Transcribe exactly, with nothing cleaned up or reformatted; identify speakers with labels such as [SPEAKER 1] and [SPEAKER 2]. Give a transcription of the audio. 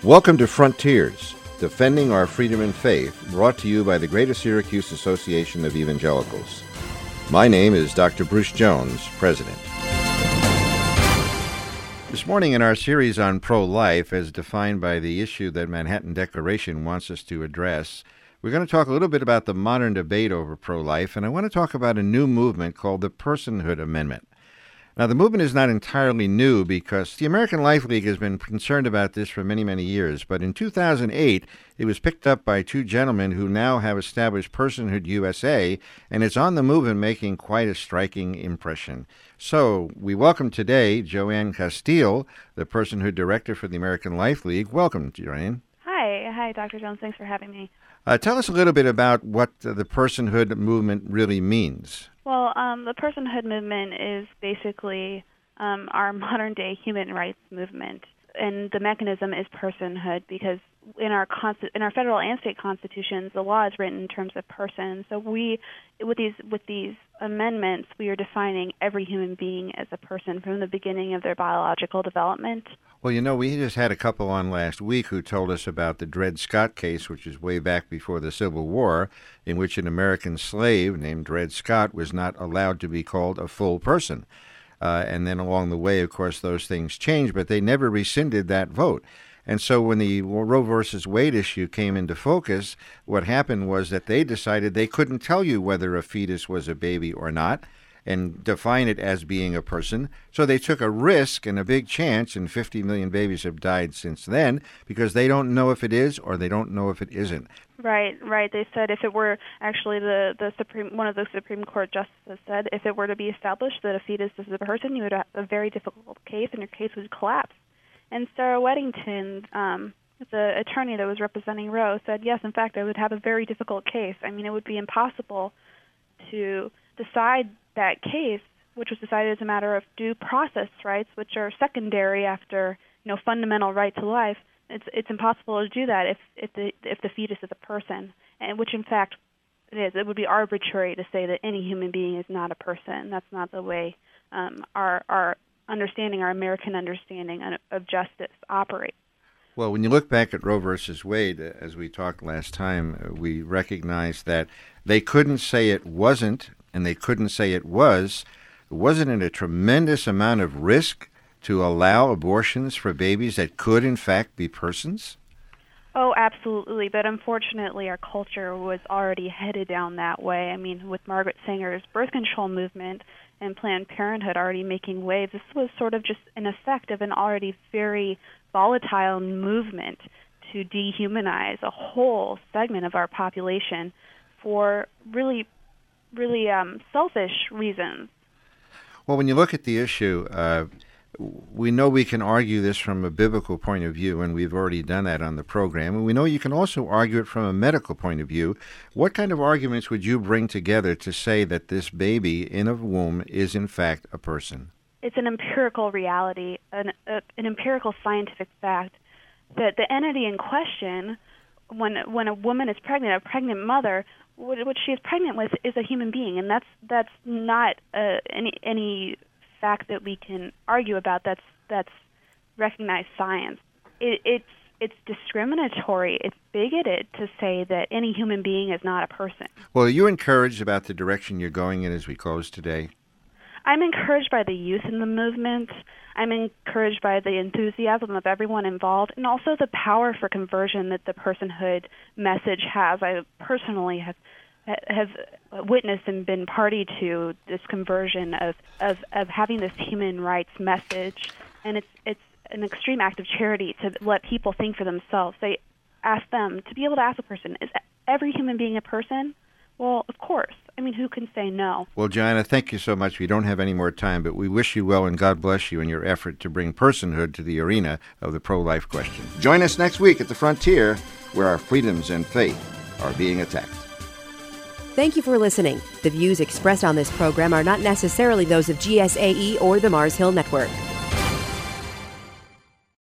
[SPEAKER 1] Welcome to Frontiers, Defending Our Freedom and Faith, brought to you by the Greater Syracuse Association of Evangelicals. My name is Doctor Bruce Jones, President. This morning in our series on pro-life, as defined by the issue that Manhattan Declaration wants us to address, we're going to talk a little bit about the modern debate over pro-life, and I want to talk about a new movement called the Personhood Amendment. Now, the movement is not entirely new because the American Life League has been concerned about this for many, many years. But in two thousand eight, it was picked up by two gentlemen who now have established Personhood U S A, and it's on the movement making quite a striking impression. So we welcome today Joanne Castile, the Personhood Director for the American Life League. Welcome, Joanne.
[SPEAKER 2] Hi. Hi, Doctor Jones. Thanks for having me.
[SPEAKER 1] Uh, tell us a little bit about what uh, the personhood movement really means.
[SPEAKER 2] Well, um, the personhood movement is basically um, our modern-day human rights movement, and the mechanism is personhood because in our consti- in our federal and state constitutions, the law is written in terms of person. So we, with these with these amendments, we are defining every human being as a person from the beginning of their biological development.
[SPEAKER 1] Well, you know, we just had a couple on last week who told us about the Dred Scott case, which is way back before the Civil War, in which an American slave named Dred Scott was not allowed to be called a full person. Uh, and then along the way, of course, those things changed, but they never rescinded that vote. And so when the Roe versus Wade issue came into focus, what happened was that they decided they couldn't tell you whether a fetus was a baby or not and define it as being a person. So they took a risk and a big chance, and fifty million babies have died since then because they don't know if it is or they don't know if it isn't.
[SPEAKER 2] Right, right. They said if it were actually the, the Supreme, one of the Supreme Court justices said if it were to be established that a fetus is a person, you would have a very difficult case and your case would collapse. And Sarah Weddington, um, the attorney that was representing Roe, said, yes, in fact, I would have a very difficult case. I mean, it would be impossible to decide that case, which was decided as a matter of due process rights, which are secondary after, you know, fundamental right to life. It's it's impossible to do that if if the if the fetus is a person, and which in fact it is. It would be arbitrary to say that any human being is not a person. That's not the way um, our our understanding, our American understanding of justice operates.
[SPEAKER 1] Well, when you look back at Roe versus Wade, as we talked last time, we recognize that they couldn't say it wasn't, and they couldn't say it was. Wasn't it a tremendous amount of risk to allow abortions for babies that could, in fact, be persons?
[SPEAKER 2] Oh, absolutely. But unfortunately, our culture was already headed down that way. I mean, with Margaret Sanger's birth control movement and Planned Parenthood already making waves, this was sort of just an effect of an already very volatile movement to dehumanize a whole segment of our population for really, really um, selfish reasons.
[SPEAKER 1] Well, when you look at the issue, uh, we know we can argue this from a biblical point of view, and we've already done that on the program. And we know you can also argue it from a medical point of view. What kind of arguments would you bring together to say that this baby in a womb is, in fact, a person?
[SPEAKER 2] It's an empirical reality, an, a, an empirical scientific fact that the entity in question, when when a woman is pregnant, a pregnant mother, what, what she is pregnant with is a human being, and that's that's not uh, any any fact that we can argue about. That's that's recognized science. It, it's it's discriminatory. It's bigoted to say that any human being is not a person.
[SPEAKER 1] Well, are you encouraged about the direction you're going in as we close today?
[SPEAKER 2] I'm encouraged by the youth in the movement. I'm encouraged by the enthusiasm of everyone involved, and also the power for conversion that the personhood message has. I personally have have witnessed and been party to this conversion of, of, of having this human rights message, and it's it's an extreme act of charity to let people think for themselves. They ask them to be able to ask a person, is every human being a person? Well, of course. I mean, who can say no? Well,
[SPEAKER 1] Joanna, thank you so much. We don't have any more time, but we wish you well and God bless you in your effort to bring personhood to the arena of the pro-life question. Join us next week at the Frontier, where our freedoms and faith are being attacked.
[SPEAKER 3] Thank you for listening. The views expressed on this program are not necessarily those of G S A E or the Mars Hill Network.